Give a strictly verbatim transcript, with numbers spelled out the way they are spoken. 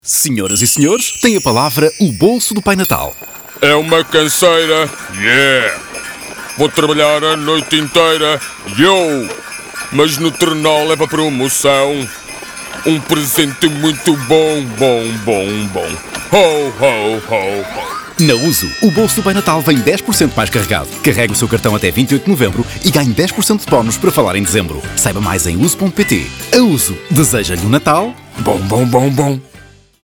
Senhoras e senhores, tem a palavra o bolso do Pai Natal. É uma canseira, yeah! Vou trabalhar a noite inteira, yo! Mas no Trenó leva promoção. Um presente muito bom, bom, bom, bom. Ho, ho, ho, ho. Na Uso, o bolso do Pai Natal vem dez por cento mais carregado. Carregue o seu cartão até vinte e oito de novembro e ganhe dez por cento de bónus para falar em dezembro. Saiba mais em uso ponto pt. A Uso deseja-lhe um Natal Bom, bom, bom, bom.